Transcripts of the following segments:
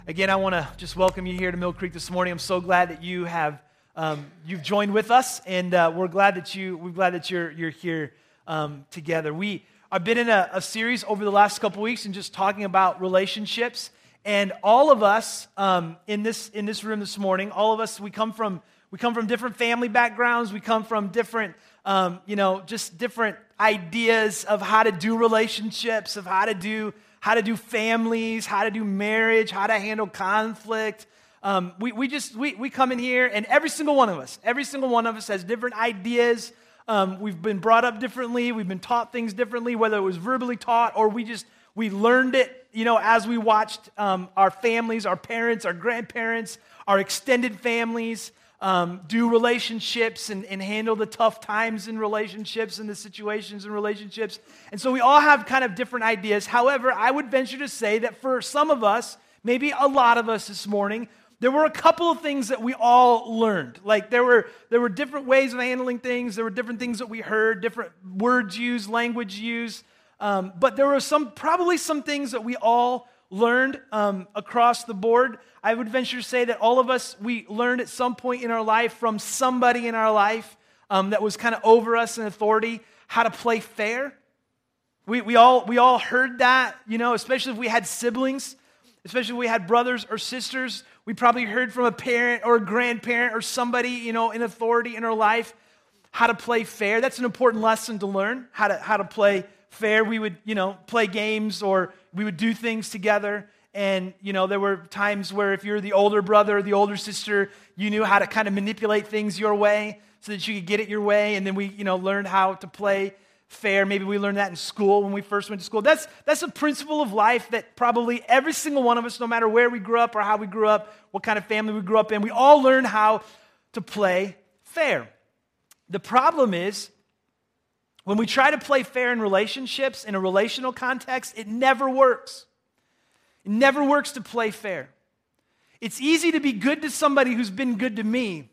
Again, I want to just welcome you here to Mill Creek this morning. I'm so glad that you have you've joined with us, and we're glad that you're here together. I've been in a series over the last couple weeks and just talking about relationships, and all of us in this room this morning, all of us we come from different family backgrounds. We come from different just different ideas of how to do relationships, of how to do families, how to do marriage, how to handle conflict. We come in here, and every single one of us has different ideas. We've been brought up differently. We've been taught things differently, whether it was verbally taught or we learned it, as we watched our families, our parents, our grandparents, our extended families do relationships and handle the tough times in relationships and the situations in relationships. And so we all have kind of different ideas. However, I would venture to say that for some of us, maybe a lot of us this morning, there were a couple of things that we all learned. Like there were different ways of handling things. There were different things that we heard, different words used, language used. But there were probably some things that we all learned across the board. I would venture to say that all of us, we learned at some point in our life from somebody in our life that was kind of over us in authority, how to play fair. We all heard that, especially if we had siblings, especially if we had brothers or sisters. We probably heard from a parent or a grandparent or somebody, in authority in our life, how to play fair. That's an important lesson to learn, how to play fair. We would, play games, or we would do things together. And, there were times where if you're the older brother or the older sister, you knew how to kind of manipulate things your way so that you could get it your way. And then we, learned how to play fair. Maybe we learned that in school when we first went to school. That's a principle of life that probably every single one of us, no matter where we grew up or how we grew up, what kind of family we grew up in, we all learned how to play fair. The problem is, when we try to play fair in relationships, in a relational context, it never works. It never works to play fair. It's easy to be good to somebody who's been good to me,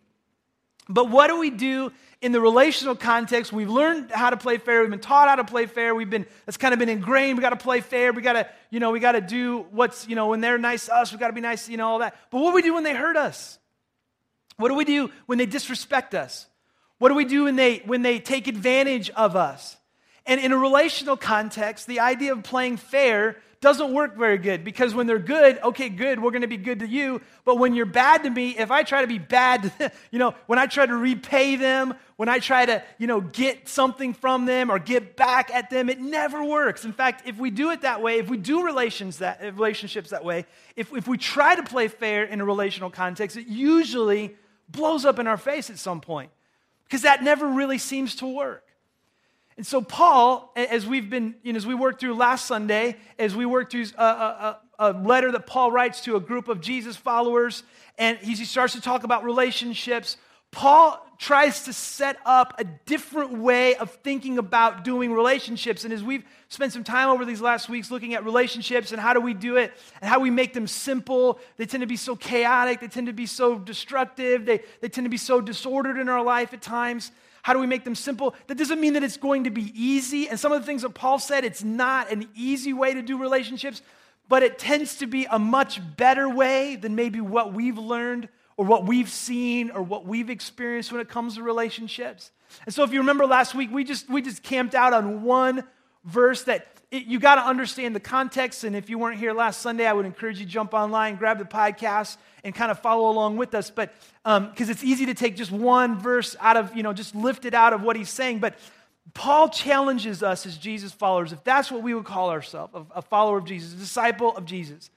but what do we do in the relational context? We've learned how to play fair. We've been taught how to play fair. That's kind of been ingrained. We got to play fair. We got to do what's, when they're nice to us, we got to be nice, all that. But what do we do when they hurt us? What do we do when they disrespect us? What do we do when they take advantage of us? And in a relational context, the idea of playing fair doesn't work very good, because when they're good, okay, good, we're going to be good to you. But when you're bad to me, if I try to be bad to them, when I try to repay them, when I try to, get something from them or get back at them, it never works. In fact, if we do it that way, if we do relationships that way, if we try to play fair in a relational context, it usually blows up in our face at some point, because that never really seems to work. And so Paul, as we worked through last Sunday, as we worked through a letter that Paul writes to a group of Jesus followers, and he starts to talk about relationships, Paul tries to set up a different way of thinking about doing relationships. And as we've spent some time over these last weeks looking at relationships and how do we do it and how we make them simple, they tend to be so chaotic, they tend to be so destructive, they tend to be so disordered in our life at times. How do we make them simple? That doesn't mean that it's going to be easy. And some of the things that Paul said, it's not an easy way to do relationships, but it tends to be a much better way than maybe what we've learned or what we've seen or what we've experienced when it comes to relationships. And so if you remember last week, we just camped out on one verse that you got to understand the context. And if you weren't here last Sunday, I would encourage you to jump online, grab the podcast, and kind of follow along with us. But because it's easy to take just one verse out of, just lift it out of what he's saying. But Paul challenges us as Jesus followers, if that's what we would call ourselves, a follower of Jesus, a disciple of Jesus.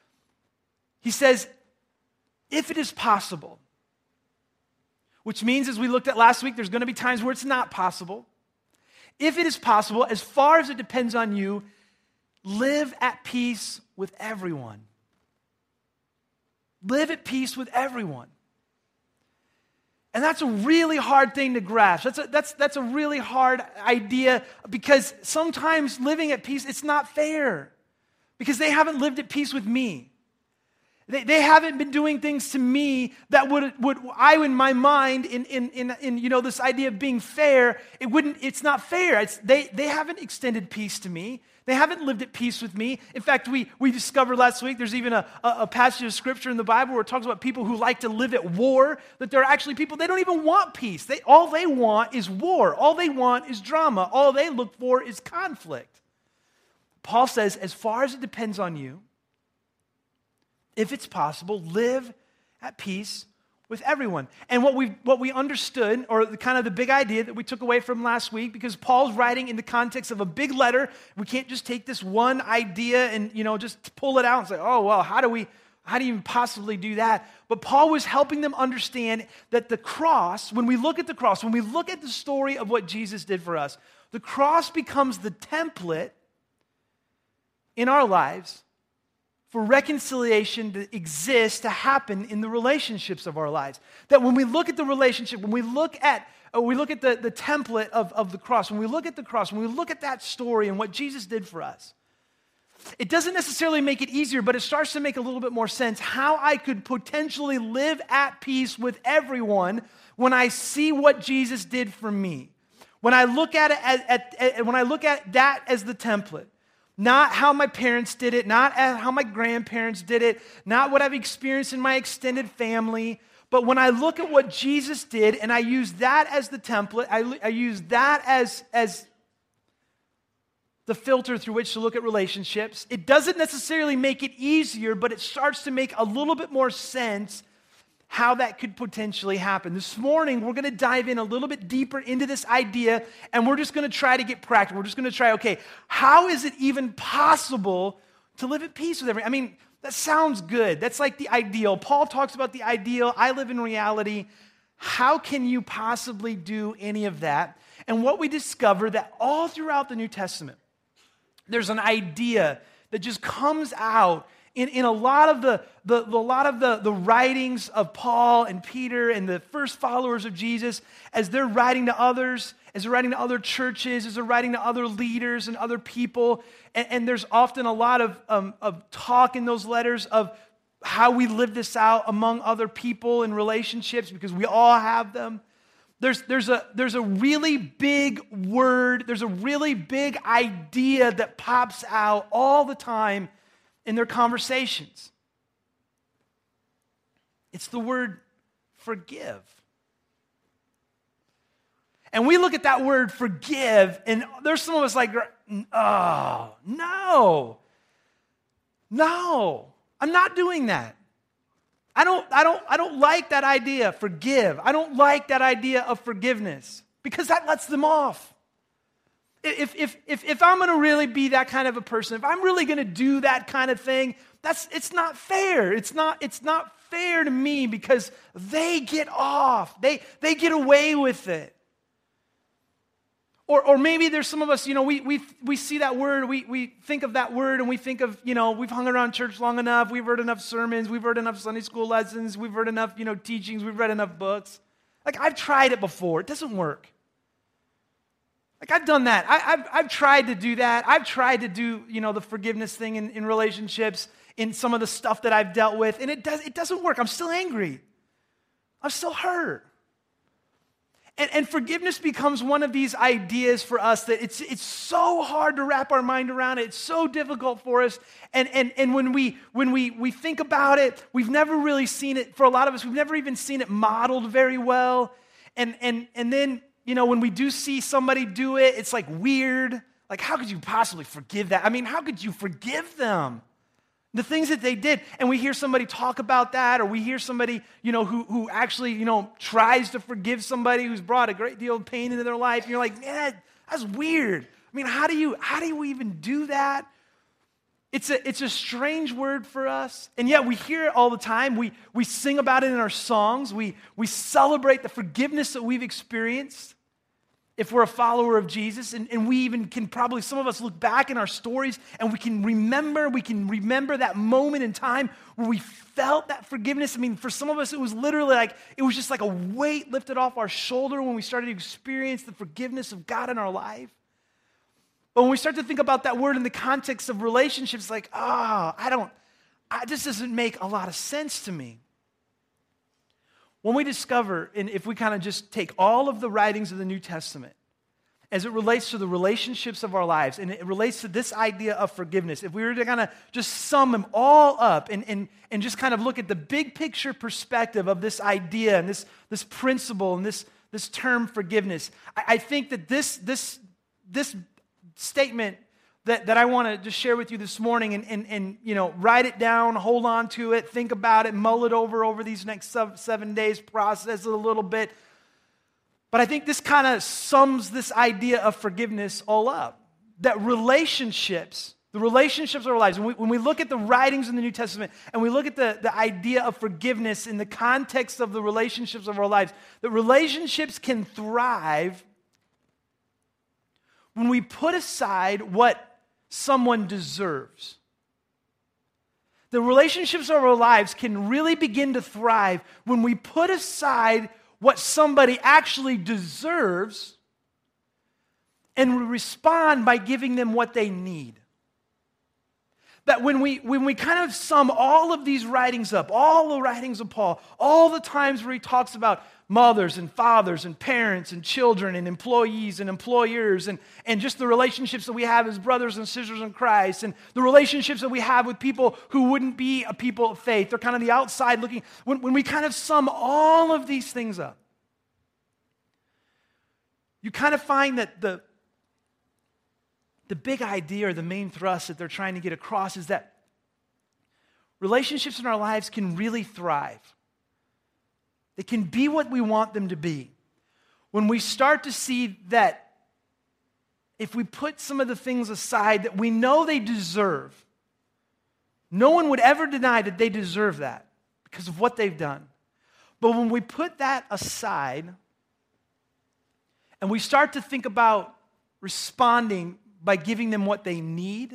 He says, if it is possible, which means, as we looked at last week, there's going to be times where it's not possible. If it is possible, as far as it depends on you, live at peace with everyone. Live at peace with everyone. And that's a really hard thing to grasp. That's a really hard idea, because sometimes living at peace, it's not fair, because they haven't lived at peace with me. They haven't been doing things to me that would I, in my mind, in this idea of being fair, it's not fair. They haven't extended peace to me. They haven't lived at peace with me. In fact, we discovered last week there's even a passage of scripture in the Bible where it talks about people who like to live at war, that there are actually people, they don't even want peace. All they want is war. All they want is drama. All they look for is conflict. Paul says, as far as it depends on you, if it's possible, live at peace with everyone. And what we understood, or the big idea that we took away from last week, because Paul's writing in the context of a big letter, we can't just take this one idea and just pull it out and say, oh well, how do you even possibly do that? But Paul was helping them understand that the cross, when we look at the cross, when we look at the story of what Jesus did for us, the cross becomes the template in our lives for reconciliation to exist, to happen in the relationships of our lives. That when we look at the relationship, when we look at the template of the cross, when we look at the cross, when we look at that story and what Jesus did for us, it doesn't necessarily make it easier, but it starts to make a little bit more sense how I could potentially live at peace with everyone when I see what Jesus did for me. When I look at it when I look at that as the template. Not how my parents did it, not how my grandparents did it, not what I've experienced in my extended family, but when I look at what Jesus did and I use that as the template, I use that as the filter through which to look at relationships, it doesn't necessarily make it easier, but it starts to make a little bit more sense how that could potentially happen. This morning, we're going to dive in a little bit deeper into this idea, and we're just going to try to get practical. We're just going to try, okay, how is it even possible to live at peace with everyone? I mean, that sounds good. That's like the ideal. Paul talks about the ideal. I live in reality. How can you possibly do any of that? And what we discover that all throughout the New Testament, there's an idea that just comes out in a lot of the writings of Paul and Peter and the first followers of Jesus, as they're writing to others, as they're writing to other churches, as they're writing to other leaders and other people, and there's often a lot of talk in those letters of how we live this out among other people in relationships, because we all have them. There's a really big word, there's a really big idea that pops out all the time in their conversations. It's the word forgive. And we look at that word forgive, and there's some of us like, oh, no, I'm not doing that. I don't like that idea, forgive. I don't like that idea of forgiveness, because that lets them off. If I'm going to really be that kind of a person, if I'm really going to do that kind of thing, it's not fair. It's not fair to me, because they get off. They get away with it. Or maybe there's some of us, we see that word, we think of that word, and we think of, we've hung around church long enough, we've heard enough sermons, we've heard enough Sunday school lessons, we've heard enough, teachings, we've read enough books. Like, I've tried it before. It doesn't work. Like, I've done that. I've tried to do that. I've tried to do, the forgiveness thing in relationships, in some of the stuff that I've dealt with, and it doesn't work. I'm still angry. I'm still hurt. And forgiveness becomes one of these ideas for us that it's so hard to wrap our mind around it. It's so difficult for us. And when we think about it, we've never really seen it, for a lot of us, we've never even seen it modeled very well. And then, when we do see somebody do it, it's like weird. Like, how could you possibly forgive that? I mean, how could you forgive them? The things that they did. And we hear somebody talk about that, or we hear somebody, who actually, tries to forgive somebody who's brought a great deal of pain into their life. And you're like, man, that's weird. I mean, how do you even do that? It's a strange word for us. And yet we hear it all the time. We sing about it in our songs. We celebrate the forgiveness that we've experienced if we're a follower of Jesus, and we even can probably, some of us look back in our stories and we can remember that moment in time where we felt that forgiveness. I mean, for some of us, it was literally like, it was just like a weight lifted off our shoulder when we started to experience the forgiveness of God in our life. But when we start to think about that word in the context of relationships, like, this doesn't make a lot of sense to me. When we discover, and if we kind of just take all of the writings of the New Testament as it relates to the relationships of our lives, and it relates to this idea of forgiveness. If we were to kind of just sum them all up and just kind of look at the big picture perspective of this idea and this principle and this term forgiveness, I think that this statement that I want to just share with you this morning and write it down, hold on to it, think about it, mull it over these next 7 days, process it a little bit. But I think this kind of sums this idea of forgiveness all up. That relationships, the relationships of our lives, when we look at the writings in the New Testament and we look at the idea of forgiveness in the context of the relationships of our lives, that relationships can thrive when we put aside what someone deserves. The relationships of our lives can really begin to thrive when we put aside what somebody actually deserves and we respond by giving them what they need. That when we kind of sum all of these writings up, all the writings of Paul, all the times where he talks about mothers and fathers and parents and children and employees and employers and just the relationships that we have as brothers and sisters in Christ and the relationships that we have with people who wouldn't be a people of faith. They're kind of the outside looking. When we kind of sum all of these things up, you kind of find that the big idea or the main thrust that they're trying to get across is that relationships in our lives can really thrive. They can be what we want them to be. When we start to see that if we put some of the things aside that we know they deserve, no one would ever deny that they deserve that because of what they've done. But when we put that aside and we start to think about responding by giving them what they need,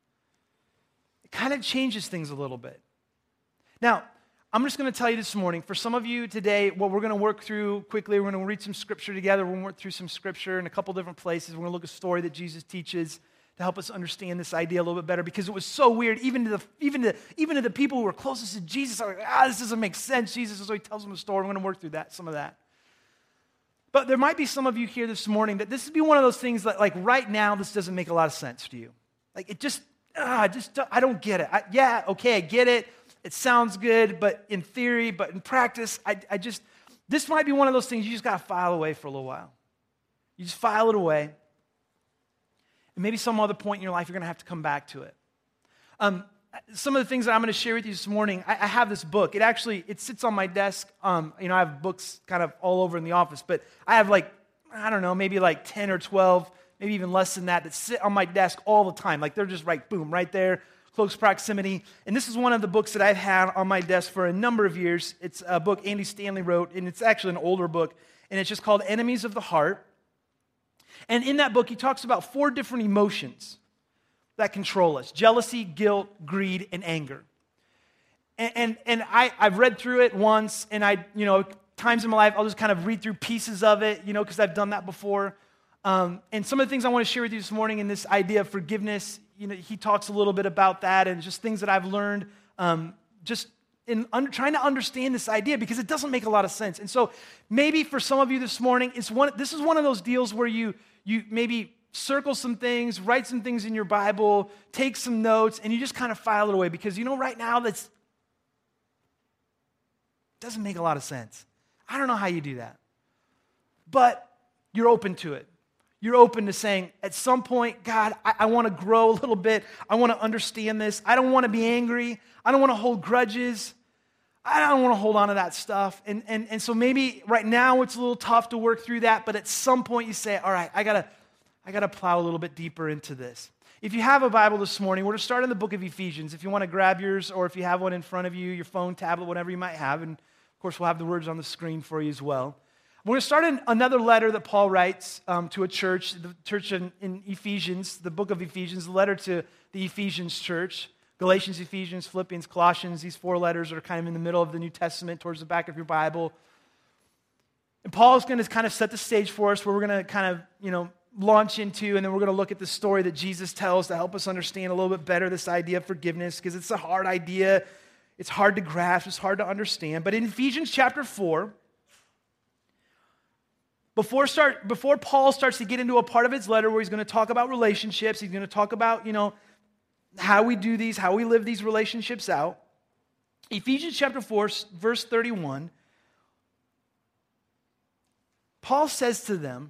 it kind of changes things a little bit. Now, I'm just going to tell you this morning, for some of you today, what we're going to work through quickly, we're going to read some scripture together. We're going to work through some scripture in a couple different places. We're going to look at a story that Jesus teaches to help us understand this idea a little bit better, because it was so weird. Even to the people who were closest to Jesus are like, this doesn't make sense. Jesus is so he tells them a story. We're going to work through some of that. But there might be some of you here this morning that this would be one of those things that, like, right now, this doesn't make a lot of sense to you. Like, it just, I don't get it. I get it. It sounds good, but in theory, but in practice, this might be one of those things you just got to file away for a little while. You just file it away. And maybe some other point in your life, you're going to have to come back to it. Some of the things that I'm going to share with you this morning, I have this book. It sits on my desk. I have books kind of all over in the office, but I have maybe 10 or 12, maybe even less than that sit on my desk all the time. Like they're just boom, right there. Close proximity. And this is one of the books that I've had on my desk for a number of years. It's a book Andy Stanley wrote, and it's actually an older book, and it's just called Enemies of the Heart. And in that book, he talks about 4 different emotions that control us: jealousy, guilt, greed, and anger. And I've read through it once, and times in my life, I'll just kind of read through pieces of it, because I've done that before. And some of the things I want to share with you this morning in this idea of forgiveness, he talks a little bit about that and just things that I've learned just in trying to understand this idea, because it doesn't make a lot of sense. And so maybe for some of you this morning, this is one of those deals where you maybe circle some things, write some things in your Bible, take some notes, and you just kind of file it away, because right now it doesn't make a lot of sense. I don't know how you do that. But you're open to it. You're open to saying, at some point, God, I want to grow a little bit. I want to understand this. I don't want to be angry. I don't want to hold grudges. I don't want to hold on to that stuff. And so maybe right now it's a little tough to work through that, but at some point you say, all right, I gotta plow a little bit deeper into this. If you have a Bible this morning, we're going to start in the book of Ephesians. If you want to grab yours, or if you have one in front of you, your phone, tablet, whatever you might have, and of course we'll have the words on the screen for you as well. We're going to start in another letter that Paul writes to a church, the church in Ephesians, the book of Ephesians, the letter to the Ephesians church. Galatians, Ephesians, Philippians, Colossians, these 4 letters are kind of in the middle of the New Testament, towards the back of your Bible. And Paul is going to kind of set the stage for us, where we're going to kind of, launch into, and then we're going to look at the story that Jesus tells to help us understand a little bit better this idea of forgiveness, because it's a hard idea. It's hard to grasp. It's hard to understand. But in Ephesians chapter 4, before Paul starts to get into a part of his letter where he's going to talk about relationships, he's going to talk about, how we do these, how we live these relationships out. Ephesians chapter 4, verse 31, Paul says to them,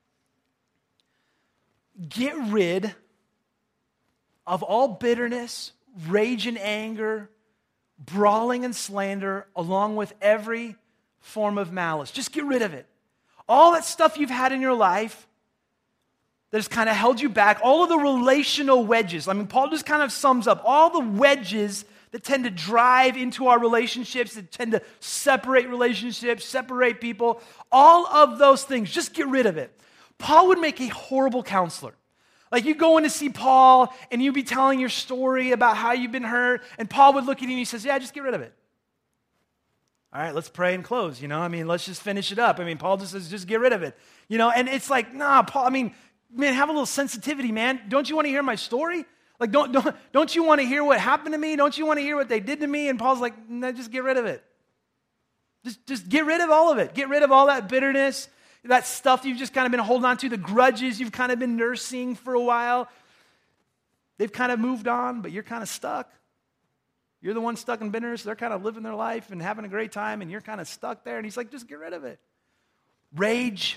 get rid of all bitterness, rage and anger, brawling and slander, along with every form of malice. Just get rid of it. All that stuff you've had in your life that has kind of held you back, all of the relational wedges. Paul just kind of sums up all the wedges that tend to drive into our relationships, that tend to separate relationships, separate people. All of those things, just get rid of it. Paul would make a horrible counselor. Like you go in to see Paul and you'd be telling your story about how you've been hurt, and Paul would look at you and he says, yeah, just get rid of it. All right, let's pray and close, let's just finish it up. Paul just says, just get rid of it. And it's like, nah, Paul, man, have a little sensitivity, man. Don't you want to hear my story? Like, don't you want to hear what happened to me? Don't you want to hear what they did to me? And Paul's like, no, just get rid of it. Just get rid of all of it. Get rid of all that bitterness, that stuff you've just kind of been holding on to, the grudges you've kind of been nursing for a while. They've kind of moved on, but you're kind of stuck. You're the one stuck in bitterness. They're kind of living their life and having a great time, and you're kind of stuck there. And he's like, just get rid of it. Rage.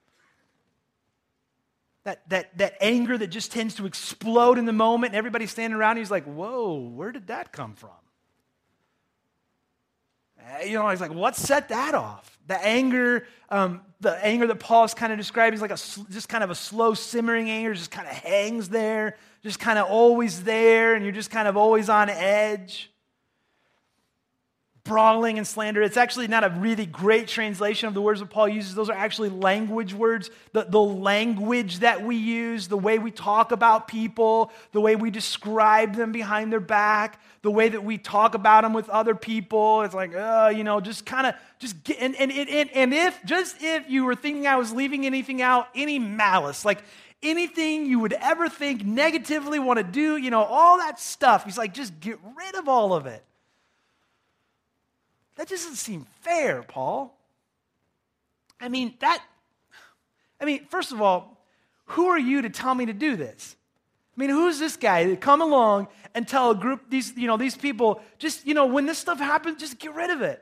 That anger that just tends to explode in the moment, and everybody's standing around, and he's like, whoa, where did that come from? He's like, what set that off? The anger that Paul's kind of describing is like just kind of a slow simmering anger, just kind of hangs there, just kind of always there, and you're just kind of always on edge. Brawling and slander. It's actually not a really great translation of the words that Paul uses. Those are actually language words. The language that we use, the way we talk about people, the way we describe them behind their back, the way that we talk about them with other people. It's like, if you were thinking I was leaving anything out, any malice, like anything you would ever think negatively want to do, all that stuff. He's like, just get rid of all of it. That doesn't seem fair, Paul. First of all, who are you to tell me to do this? Who's this guy to come along and tell a group, these people, just, when this stuff happens, just get rid of it.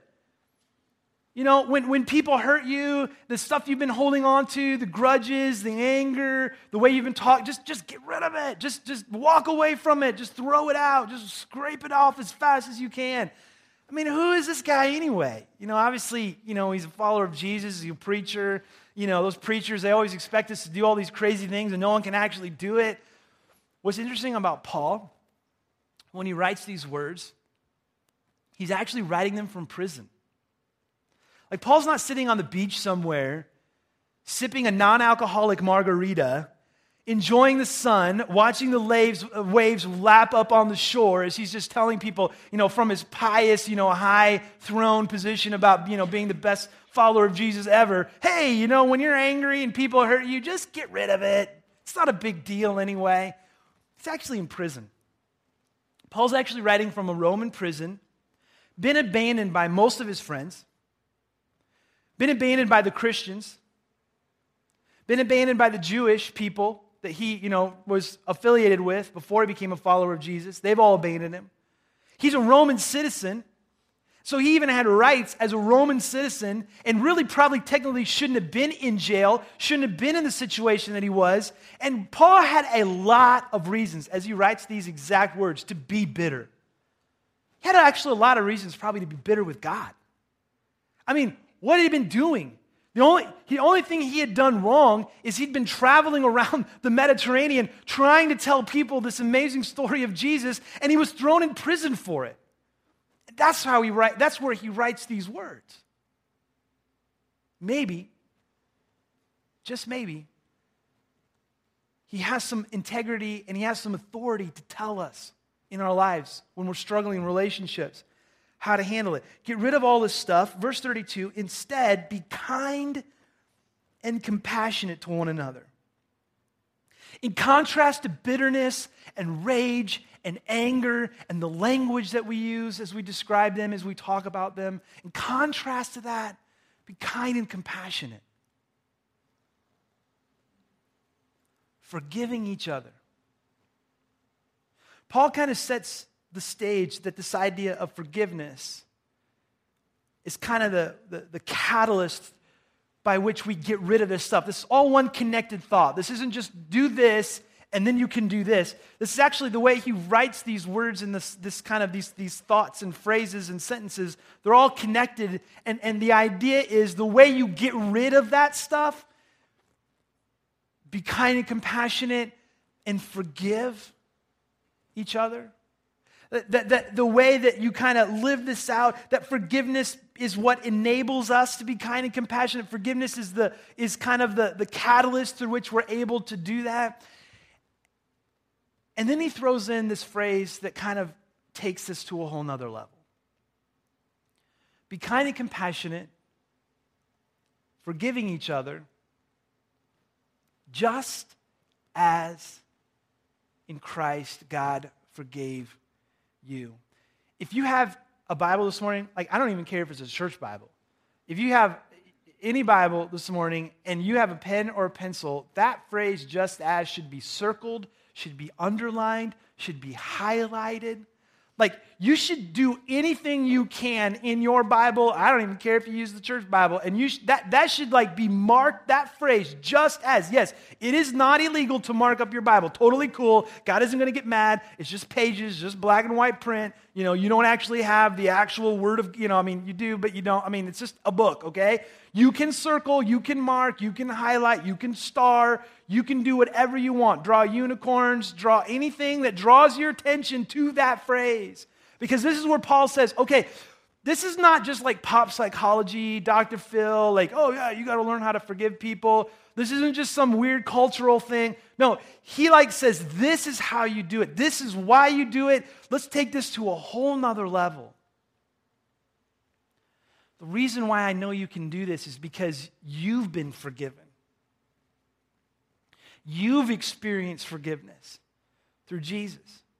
When people hurt you, the stuff you've been holding on to, the grudges, the anger, the way you've been talking, just get rid of it. Just walk away from it. Just throw it out. Just scrape it off as fast as you can. Who is this guy anyway? Obviously, he's a follower of Jesus, he's a preacher. Those preachers, they always expect us to do all these crazy things and no one can actually do it. What's interesting about Paul, when he writes these words, he's actually writing them from prison. Like Paul's not sitting on the beach somewhere, sipping a non-alcoholic margarita, enjoying the sun, watching the waves lap up on the shore as he's just telling people, from his pious, high throne position about, being the best follower of Jesus ever. Hey, when you're angry and people hurt you, just get rid of it. It's not a big deal anyway. He's actually in prison. Paul's actually writing from a Roman prison, been abandoned by most of his friends, been abandoned by the Christians, been abandoned by the Jewish people that he, was affiliated with before he became a follower of Jesus. They've all abandoned him. He's a Roman citizen, so he even had rights as a Roman citizen and really probably technically shouldn't have been in jail, shouldn't have been in the situation that he was. And Paul had a lot of reasons, as he writes these exact words, to be bitter. He had actually a lot of reasons probably to be bitter with God. What had he been doing? The only thing he had done wrong is he'd been traveling around the Mediterranean trying to tell people this amazing story of Jesus, and he was thrown in prison for it. That's where he writes these words. Maybe, just maybe, he has some integrity and he has some authority to tell us in our lives when we're struggling in relationships how to handle it. Get rid of all this stuff. Verse 32, instead, be kind and compassionate to one another. In contrast to bitterness and rage and anger and the language that we use as we describe them, as we talk about them, in contrast to that, be kind and compassionate. forgiving each other. Paul kind of sets the stage that this idea of forgiveness is kind of the catalyst by which we get rid of this stuff. This is all one connected thought. This isn't just do this and then you can do this. This is actually the way he writes these words and this kind of these thoughts and phrases and sentences. They're all connected. And the idea is the way you get rid of that stuff, be kind and compassionate and forgive each other. That the way that you kind of live this out, that forgiveness is what enables us to be kind and compassionate. Forgiveness is kind of the catalyst through which we're able to do that. And then he throws in this phrase that kind of takes this to a whole nother level. Be kind and compassionate, forgiving each other, just as in Christ God forgave you. If you have a Bible this morning, like I don't even care if it's a church Bible. If you have any Bible this morning and you have a pen or a pencil, that phrase just as should be circled, should be underlined, should be highlighted. Like you should do anything you can in your Bible. I don't even care if you use the church Bible, and that should like be marked, that phrase, just as. Yes, it is not illegal to mark up your Bible. Totally cool. God isn't going to get mad. It's just pages, just black and white print. You know, you don't actually have the actual word of, you do, but you don't. It's just a book, okay? You can circle, you can mark, you can highlight, you can star, you can do whatever you want. Draw unicorns, draw anything that draws your attention to that phrase. Because this is where Paul says, okay, this is not just like pop psychology, Dr. Phil, like, oh yeah, you got to learn how to forgive people. This isn't just some weird cultural thing. No, he says, this is how you do it. This is why you do it. Let's take this to a whole nother level. The reason why I know you can do this is because you've been forgiven. You've experienced forgiveness through Jesus.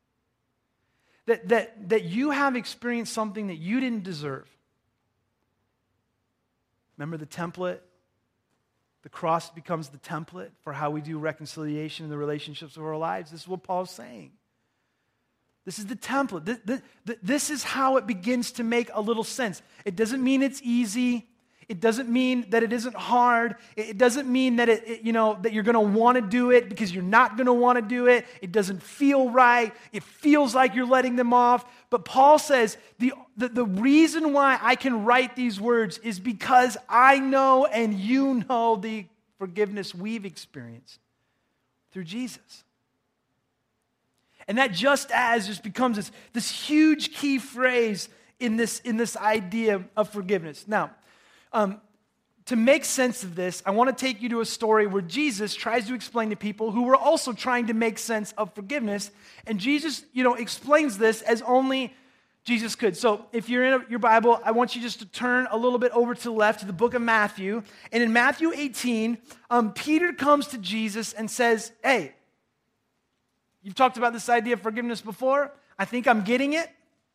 That you have experienced something that you didn't deserve. Remember the template? The cross becomes the template for how we do reconciliation in the relationships of our lives. This is what Paul's saying. This is the template. This is how it begins to make a little sense. It doesn't mean it's easy. It doesn't mean that it isn't hard. It doesn't mean that that you're going to want to do it because you're not going to want to do it. It doesn't feel right. It feels like you're letting them off. But Paul says the reason why I can write these words is because I know and you know the forgiveness we've experienced through Jesus. And that just becomes this huge key phrase in this idea of forgiveness. Now, to make sense of this, I want to take you to a story where Jesus tries to explain to people who were also trying to make sense of forgiveness. And Jesus, explains this as only Jesus could. So if you're in your Bible, I want you just to turn a little bit over to the left to the book of Matthew. And in Matthew 18, Peter comes to Jesus and says, hey, you've talked about this idea of forgiveness before. I think I'm getting it.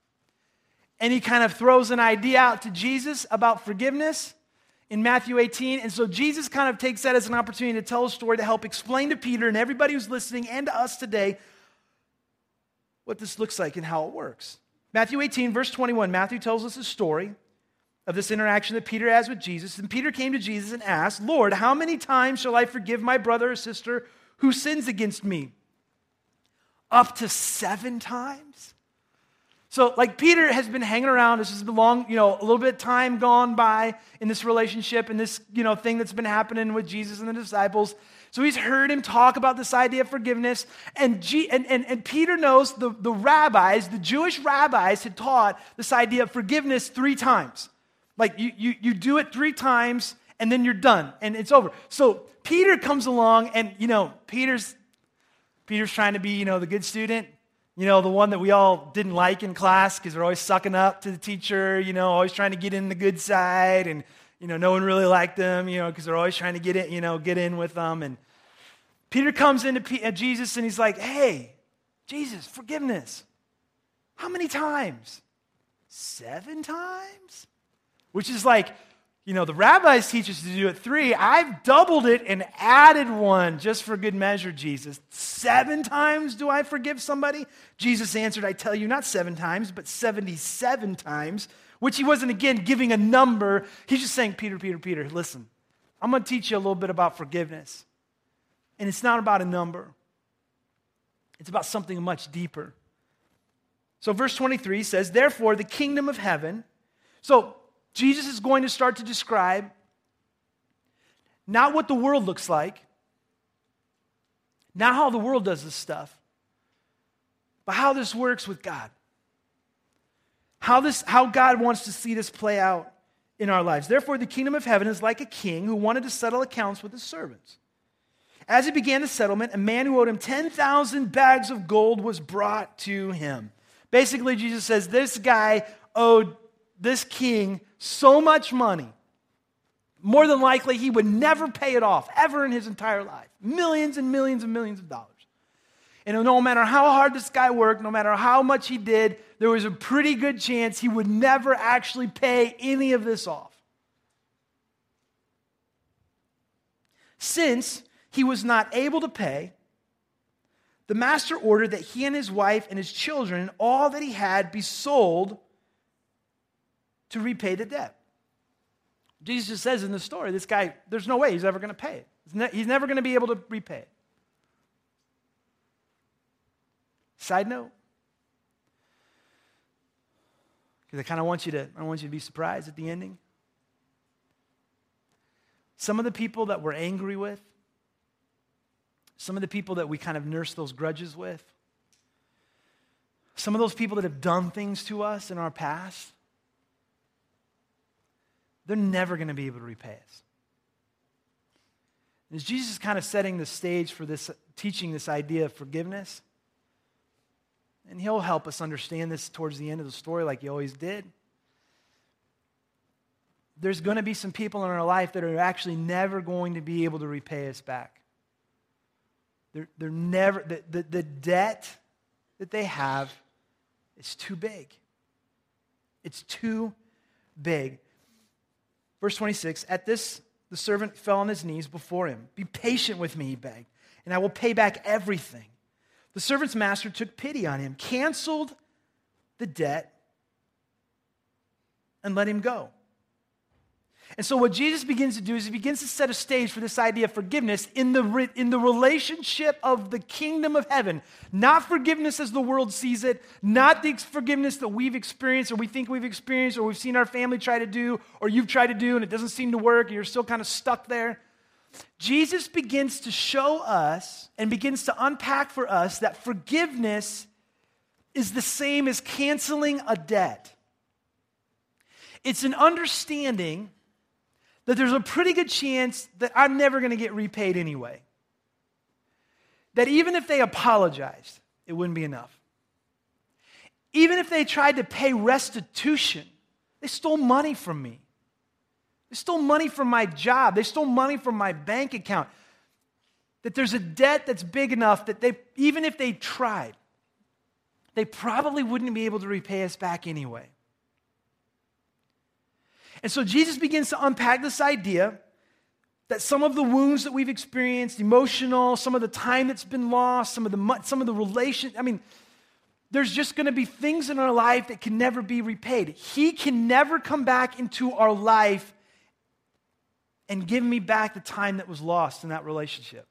And he kind of throws an idea out to Jesus about forgiveness in Matthew 18. And so Jesus kind of takes that as an opportunity to tell a story to help explain to Peter and everybody who's listening and to us today what this looks like and how it works. Matthew 18, verse 21, Matthew tells us a story of this interaction that Peter has with Jesus. And Peter came to Jesus and asked, Lord, how many times shall I forgive my brother or sister who sins against me? Up to 7 times? So, Peter has been hanging around. This has been long, a little bit of time gone by in this relationship and this, thing that's been happening with Jesus and the disciples. So he's heard him talk about this idea of forgiveness. And Peter knows the rabbis, the Jewish rabbis had taught this idea of forgiveness 3 times. You do it 3 times and then you're done and it's over. So Peter comes along and, Peter's trying to be, the good student. The one that we all didn't like in class because they're always sucking up to the teacher, always trying to get in the good side. And, no one really liked them, because they're always trying to get in with them. And Peter comes into Jesus and he's like, hey, Jesus, forgiveness. How many times? 7 times? Which is The rabbis teach us to do it 3. I've doubled it and added 1 just for good measure, Jesus. 7 times do I forgive somebody? Jesus answered, I tell you, not 7 times, but 77 times, which he wasn't, again, giving a number. He's just saying, Peter, listen, I'm going to teach you a little bit about forgiveness. And it's not about a number. It's about something much deeper. So verse 23 says, therefore, the kingdom of heaven. So Jesus is going to start to describe not what the world looks like, not how the world does this stuff, but how this works with God. How God wants to see this play out in our lives. Therefore, the kingdom of heaven is like a king who wanted to settle accounts with his servants. As he began the settlement, a man who owed him 10,000 bags of gold was brought to him. Basically, Jesus says this guy owed this king so much money, more than likely he would never pay it off ever in his entire life. Millions and millions and millions of dollars. And no matter how hard this guy worked, no matter how much he did, there was a pretty good chance he would never actually pay any of this off. Since he was not able to pay, the master ordered that he and his wife and his children and all that he had be sold to repay the debt. Jesus just says in the story, this guy, there's no way he's ever going to pay it. He's never going to be able to repay it. Side note, because I kind of want you to be surprised at the ending. Some of the people that we're angry with, some of the people that we kind of nurse those grudges with, some of those people that have done things to us in our past, they're never going to be able to repay us. And as Jesus is kind of setting the stage for this, teaching this idea of forgiveness, and he'll help us understand this towards the end of the story like he always did. There's going to be some people in our life that are actually never going to be able to repay us back. They're never, the debt that they have is too big. It's too big. Verse 26, at this, the servant fell on his knees before him. Be patient with me, he begged, and I will pay back everything. The servant's master took pity on him, canceled the debt, and let him go. And so what Jesus begins to do is he begins to set a stage for this idea of forgiveness in the relationship of the kingdom of heaven. Not forgiveness as the world sees it, not the forgiveness that we've experienced or we think we've experienced or we've seen our family try to do or you've tried to do and it doesn't seem to work and you're still kind of stuck there. Jesus begins to show us and begins to unpack for us that forgiveness is the same as canceling a debt. It's an understanding that there's a pretty good chance that I'm never going to get repaid anyway. That even if they apologized, it wouldn't be enough. Even if they tried to pay restitution, they stole money from me. They stole money from my job. They stole money from my bank account. That there's a debt that's big enough that even if they tried, they probably wouldn't be able to repay us back anyway. And so Jesus begins to unpack this idea that some of the wounds that we've experienced, emotional, some of the time that's been lost, some of the relation, there's just going to be things in our life that can never be repaid. He can never come back into our life and give me back the time that was lost in that relationship.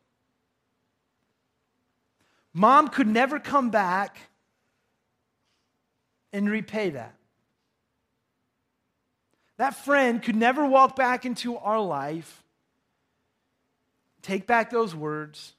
Mom could never come back and repay that. That friend could never walk back into our life, take back those words,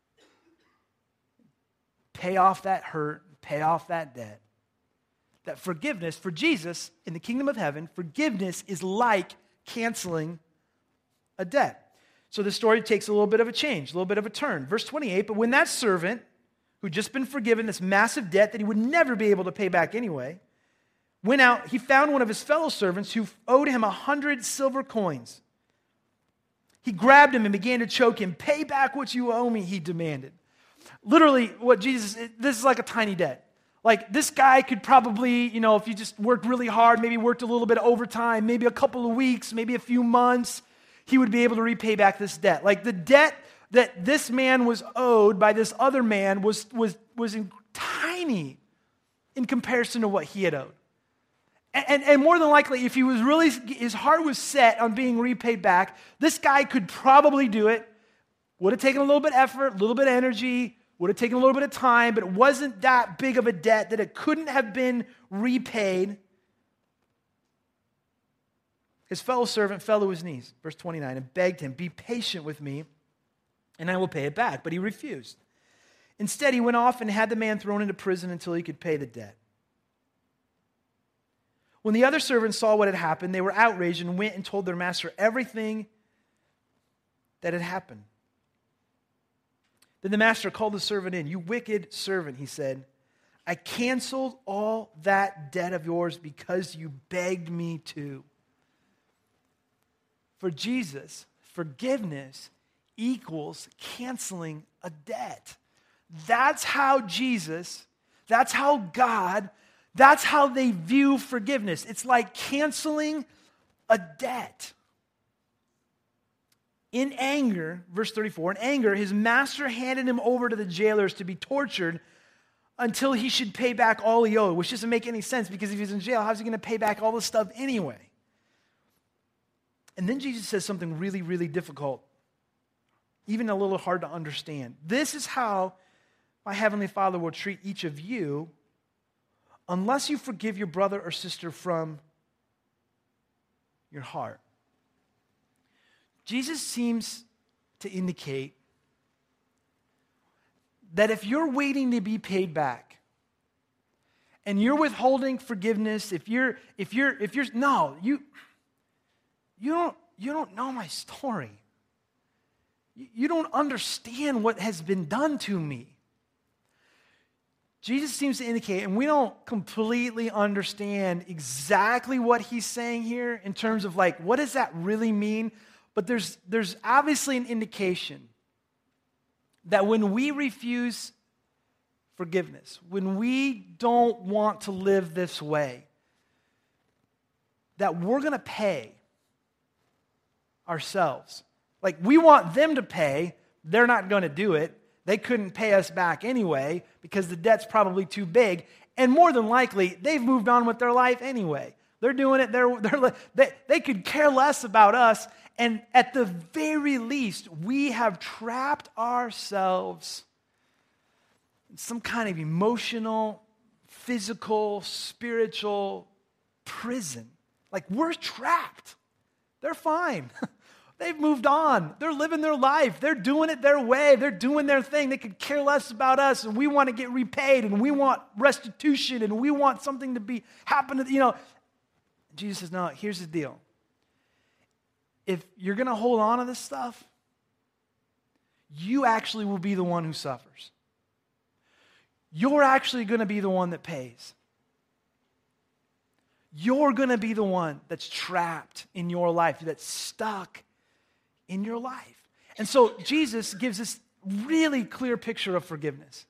pay off that hurt, pay off that debt. That forgiveness, for Jesus, in the kingdom of heaven, forgiveness is like canceling a debt. So the story takes a little bit of a change, a little bit of a turn. Verse 28, but when that servant, who'd just been forgiven this massive debt that he would never be able to pay back anyway, went out, he found one of his fellow servants who owed him 100 silver coins. He grabbed him and began to choke him. Pay back what you owe me, he demanded. Literally, what Jesus, this is like a tiny debt. Like this guy could probably, if you just worked really hard, maybe worked a little bit of overtime, maybe a couple of weeks, maybe a few months, he would be able to repay back this debt. Like the debt that this man was owed by this other man was tiny in comparison to what he had owed. And more than likely, if he was really, his heart was set on being repaid back, this guy could probably do it. Would have taken a little bit of effort, a little bit of energy, would have taken a little bit of time, but it wasn't that big of a debt that it couldn't have been repaid. His fellow servant fell to his knees, verse 29, and begged him, "Be patient with me, and I will pay it back." But he refused. Instead, he went off and had the man thrown into prison until he could pay the debt. When the other servants saw what had happened, they were outraged and went and told their master everything that had happened. Then the master called the servant in. "You wicked servant," he said, "I canceled all that debt of yours because you begged me to." For Jesus, forgiveness equals canceling a debt. That's how Jesus, that's how God, that's how they view forgiveness. It's like canceling a debt. In anger, verse 34, in anger, his master handed him over to the jailers to be tortured until he should pay back all he owed, which doesn't make any sense because if he's in jail, how's he going to pay back all this stuff anyway? And then Jesus says something really, really difficult, even a little hard to understand. "This is how my heavenly Father will treat each of you unless you forgive your brother or sister from your heart." Jesus seems to indicate that if you're waiting to be paid back and you're withholding forgiveness, you don't know my story. You don't understand what has been done to me. Jesus seems to indicate, and we don't completely understand exactly what he's saying here in terms of like, what does that really mean? But there's obviously an indication that when we refuse forgiveness, when we don't want to live this way, that we're going to pay ourselves. Like we want them to pay, they're not going to do it. They couldn't pay us back anyway because the debt's probably too big. And more than likely, they've moved on with their life anyway. They're doing it. They could care less about us. And at the very least, we have trapped ourselves in some kind of emotional, physical, spiritual prison. Like we're trapped. They're fine. They've moved on. They're living their life. They're doing it their way. They're doing their thing. They could care less about us, and we want to get repaid, and we want restitution, and we want something to happen to. Jesus says, no, here's the deal. If you're going to hold on to this stuff, you actually will be the one who suffers. You're actually going to be the one that pays. You're going to be the one that's trapped in your life, that's stuck in your life. And so Jesus gives this really clear picture of forgiveness.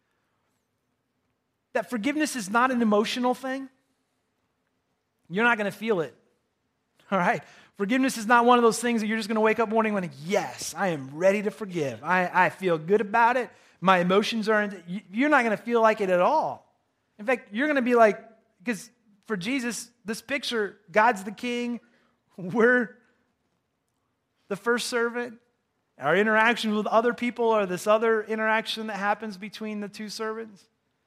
That forgiveness is not an emotional thing. You're not going to feel it. All right? Forgiveness is not one of those things that you're just going to wake up one morning and yes, I am ready to forgive. I feel good about it. My emotions are, you're not going to feel like it at all. In fact, you're going to be like, because for Jesus, this picture, God's the king, we're the first servant. Our interaction with other people or this other interaction that happens between the two servants.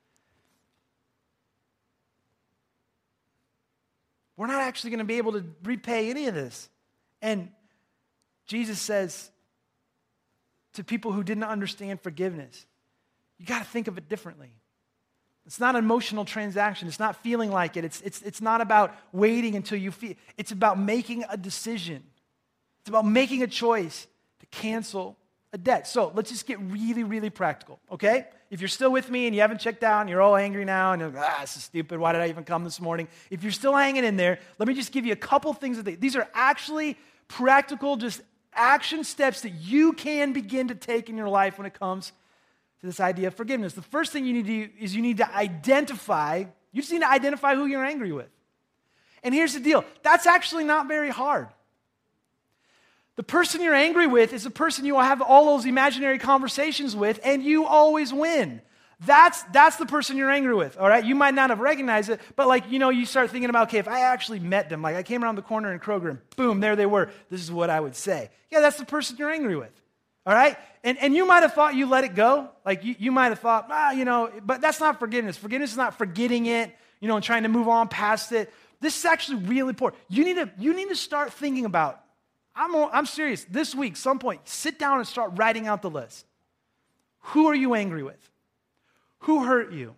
We're not actually going to be able to repay any of this. And Jesus says to people who didn't understand forgiveness, you got to think of it differently. It's not an emotional transaction. It's not feeling like it. It's not about waiting until you feel. It's about making a decision. It's about making a choice to cancel a debt. So let's just get really, really practical, okay? If you're still with me and you haven't checked out and you're all angry now and you're like, this is stupid, why did I even come this morning? If you're still hanging in there, let me just give you a couple things. These are actually practical, just action steps that you can begin to take in your life when it comes to this idea of forgiveness. The first thing you need to do is you need to identify, you just need to identify who you're angry with. And here's the deal, that's actually not very hard. The person you're angry with is the person you will have all those imaginary conversations with, and you always win. That's the person you're angry with, all right? You might not have recognized it, but like, you start thinking about, okay, if I actually met them, like I came around the corner in Kroger and boom, there they were. This is what I would say. Yeah, that's the person you're angry with, all right? And you might have thought you let it go. Like you might have thought, but that's not forgiveness. Forgiveness is not forgetting it, and trying to move on past it. This is actually really important. You need to start thinking about, I'm serious, this week, some point, sit down and start writing out the list. Who are you angry with? Who hurt you?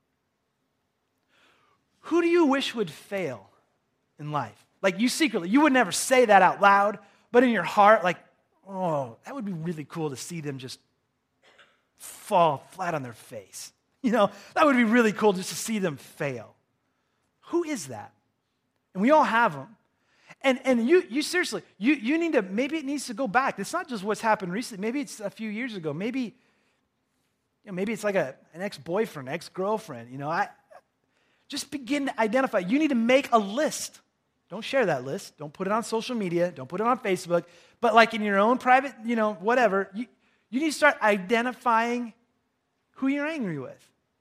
Who do you wish would fail in life? Like you would never say that out loud, but in your heart, like, oh, that would be really cool to see them just fall flat on their face. That would be really cool just to see them fail. Who is that? And we all have them. And you seriously, you need to, maybe it needs to go back. It's not just what's happened recently. Maybe it's a few years ago. Maybe it's like an ex-boyfriend, ex-girlfriend. Just begin to identify. You need to make a list. Don't share that list. Don't put it on social media. Don't put it on Facebook. But like in your own private, whatever, you need to start identifying who you're angry with.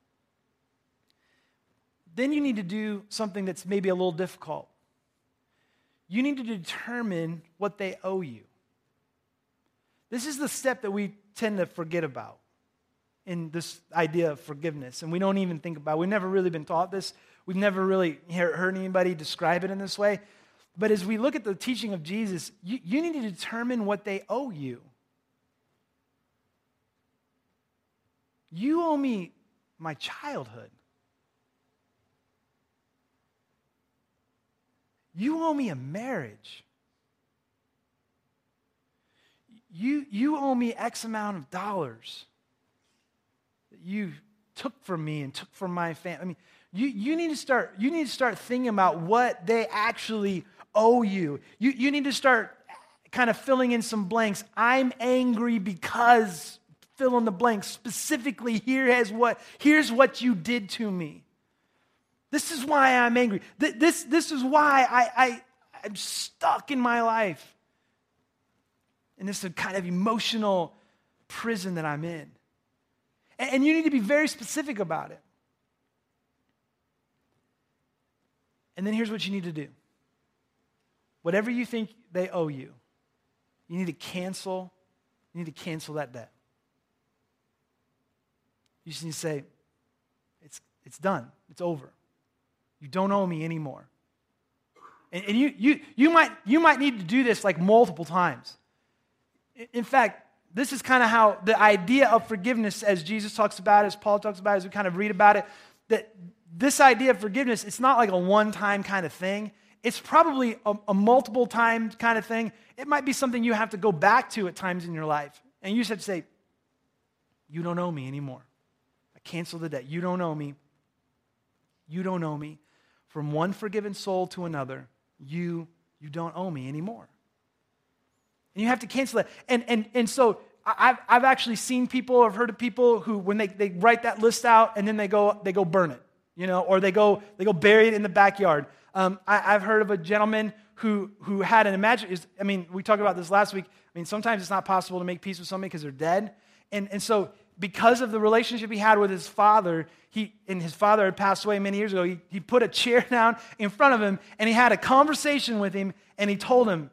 Then you need to do something that's maybe a little difficult. You need to determine what they owe you. This is the step that we tend to forget about in this idea of forgiveness, and we don't even think about it. We've never really been taught this. We've never really heard anybody describe it in this way. But as we look at the teaching of Jesus, you need to determine what they owe you. You owe me my childhood. You owe me a marriage. You owe me X amount of dollars that you took from me and took from my family. I mean, you need to start thinking about what they actually owe you. You need to start kind of filling in some blanks. I'm angry because fill in the blanks. Specifically, here's what you did to me. This is why I'm angry. This is why I'm stuck in my life. And this is a kind of emotional prison that I'm in. And you need to be very specific about it. And then here's what you need to do. Whatever you think they owe you, you need to cancel that debt. You just need to say, it's done. It's over. You don't owe me anymore. And you might need to do this like multiple times. In fact, this is kind of how the idea of forgiveness, as Jesus talks about, as Paul talks about, as we kind of read about it, that this idea of forgiveness, it's not like a one-time kind of thing. It's probably a multiple time kind of thing. It might be something you have to go back to at times in your life. And you just have to say, you don't owe me anymore. I cancel the debt. You don't owe me. You don't owe me. From one forgiven soul to another, you don't owe me anymore. And you have to cancel it. And so I've actually seen people, I've heard of people who, when they write that list out and then they go burn it, or they go bury it in the backyard. I've heard of a gentleman who had we talked about this last week. Sometimes it's not possible to make peace with somebody because they're dead. And so because of the relationship he had with his father, his father had passed away many years ago, he put a chair down in front of him and he had a conversation with him and he told him,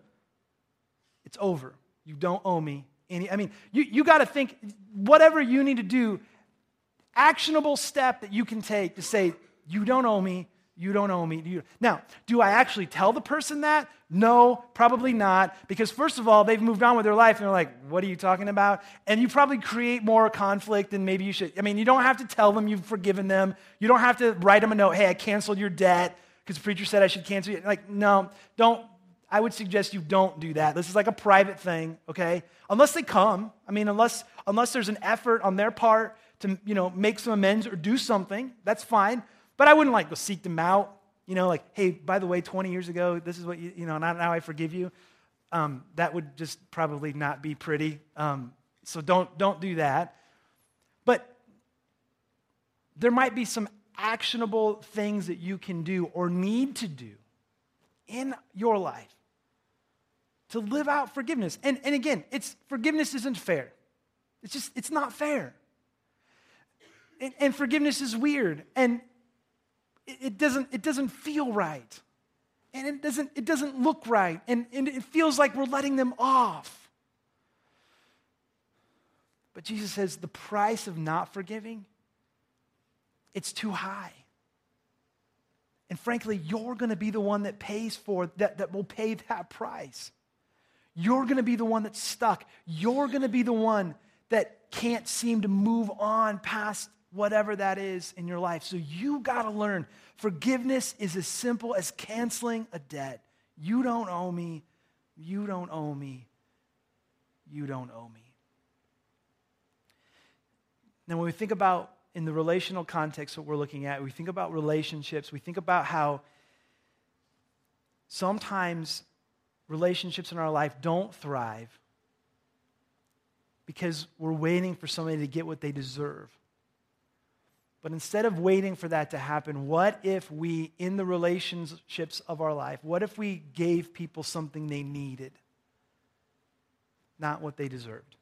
it's over. You don't owe me any. You got to think, whatever you need to do, actionable step that you can take to say, you don't owe me, you don't owe me. Now, do I actually tell the person that? No, probably not. Because first of all, they've moved on with their life and they're like, what are you talking about? And you probably create more conflict than maybe you should. You don't have to tell them you've forgiven them. You don't have to write them a note, hey, I canceled your debt because the preacher said I should cancel it. No, don't. I would suggest you don't do that. This is like a private thing, okay? Unless they come. Unless there's an effort on their part to, make some amends or do something, that's fine. But I wouldn't go seek them out, hey, by the way, 20 years ago, this is what now I forgive you. That would just probably not be pretty. So don't do that. But there might be some actionable things that you can do or need to do in your life to live out forgiveness. And again, forgiveness isn't fair. It's not fair. And forgiveness is weird. And it doesn't feel right. And it doesn't look right. And it feels like we're letting them off. But Jesus says the price of not forgiving, it's too high. And frankly, you're going to be the one that pays for that will pay that price. You're going to be the one that's stuck. You're going to be the one that can't seem to move on past whatever that is in your life. So you got to learn forgiveness is as simple as canceling a debt. You don't owe me. You don't owe me. You don't owe me. Now, when we think about in the relational context what we're looking at, we think about relationships, we think about how sometimes relationships in our life don't thrive because we're waiting for somebody to get what they deserve. But instead of waiting for that to happen, what if we, in the relationships of our life, what if we gave people something they needed, not what they deserved?